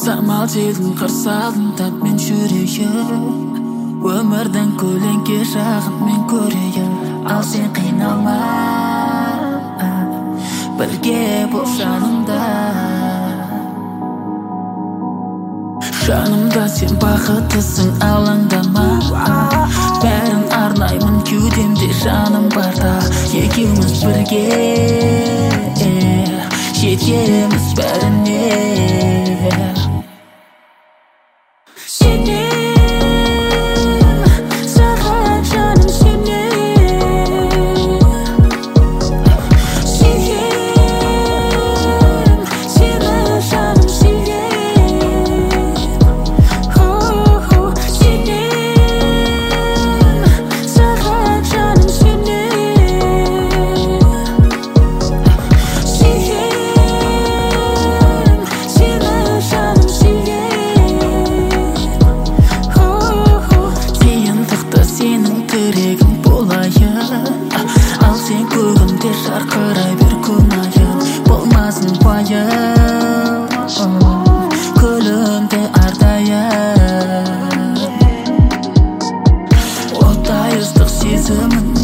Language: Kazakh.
Самал желдің қарсалында мен жүрейін, өмірдің көлеңке жағын мен көрейін. Ал сен қиналма, бірге бол жанымда. Жанымда сен бақыттысың, алаңдама. Бәрін арнаймын кеудемде жаным барда. Екеуміз бірге жетеміз бәріне. Ал сен көгімде жарқырай бер күн айын, болмасын уайым, күлімде әрдайым. Оттай ыстық сезімін